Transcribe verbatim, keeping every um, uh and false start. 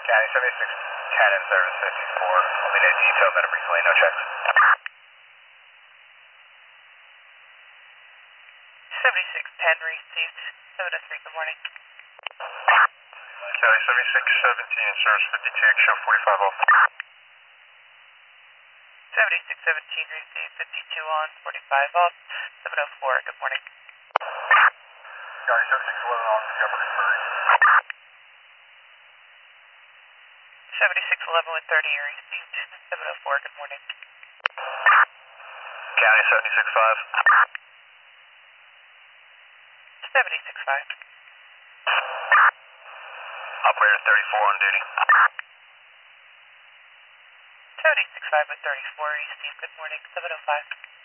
County seventy-six ten in service fifty-four. Only need detail, better brief lane, no checks. seventy-six ten received. seven oh three, good morning. County seventy-six seventeen in service fifty-two, show forty-five off. seventy-six seventeen received. fifty-two on, forty-five off. seven oh four, good morning. County seventy-six eleven on, Governor thirty. seventy-six eleven with thirty received. seven oh four, good morning. County seventy-six five. seventy-six five. Operator thirty-four on duty. seventy-six five with thirty-four received, good morning. seven oh five.